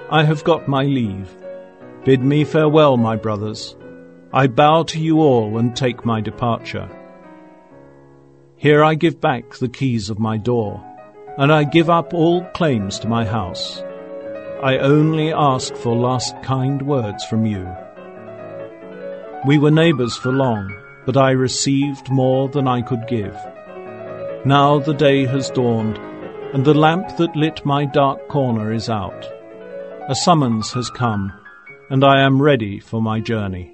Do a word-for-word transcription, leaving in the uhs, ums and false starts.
I have got my leave. Bid me farewell, my brothers. I bow to you all and take my departure. Here I give back the keys of my door, and I give up all claims to my house. I only ask for last kind words from you. We were neighbors for long, but I received more than I could give. Now the day has dawned, and the lamp that lit my dark corner is out. A summons has come, and I am ready for my journey.